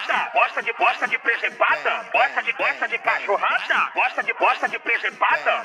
Gosta de presepada? Gosta de cachorrada? Gosta de presepada?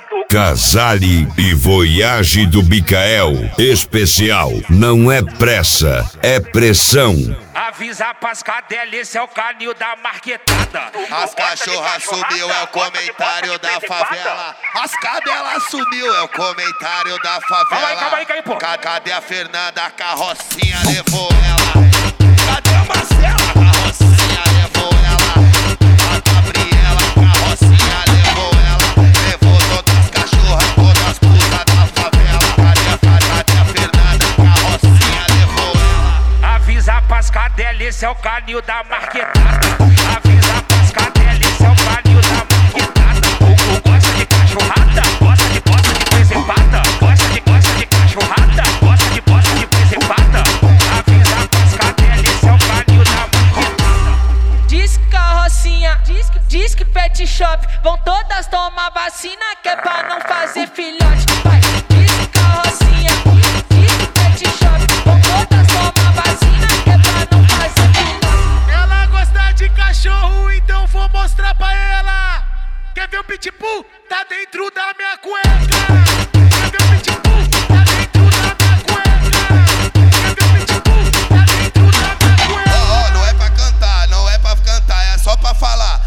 Casale e Voyage do Bicael. Especial. Não é pressa, é pressão. Avisa pras cadelas, esse é o canil da marquetada. As cachorras sumiu, é o comentário da favela. As cadelas sumiu, é o comentário da favela. Calma aí, pô. Cadê a Fernanda? A carrocinha levou ela. Cadê a Marcela? A carrocinha levou ela. A Gabriela, a carrocinha levou ela. Levou todas as cachorras, todas as putas da favela. Cadê a Fernanda? A carrocinha levou ela. Avisa pras cadelas, esse é o canil da marquetada. Avisa pras cadelas, esse é o canil da marquetada. O gosta de cachorrada? Gosta de presepada? Gosta de cachorrada? Gosta de presepada? Avisa pras cadelas, esse é o canil da marquetada. Diz que carrocinha, diz que pet shop, vão todas tomar vacina que é pra não fazer filhote. Vai, diz que carrocinha, diz que pet shop, vão todas tomar vacina que é pra não fazer filhote. Ela gosta de cachorro, então vou mostrar pra ela. Quer ver o pitbull? Tá dentro da minha cueca. Quer ver o pitbull? Tá dentro da minha cueca. Quer ver o pitbull? Tá dentro da minha cueca. Não é pra cantar, não é pra cantar, é só pra falar.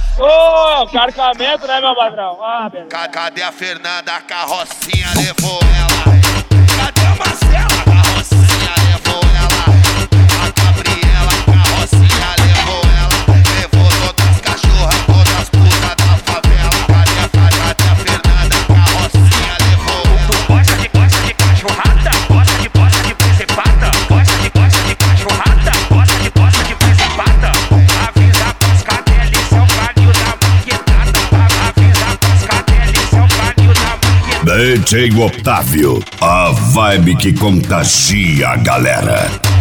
Carcamento, né, meu patrão? Beleza. Cadê a Fernanda? A carrocinha levou ela. Cadê a Marcela? A carrocinha levou ela. A Gabriela, a carrocinha levou ela. Levou todas as cachorras, todas as putas da favela. Cadê a Fernanda? A carrocinha levou ela. Gosta de cachorrada? Gosta de presepada? Gosta de cachorrada? Gosta de presepada? Avisa pras cadelas, esse é o canil da marquetada. Avisa pras cadelas, esse é o canil da marquetada. DJ Otávio, a vibe que contagia a galera.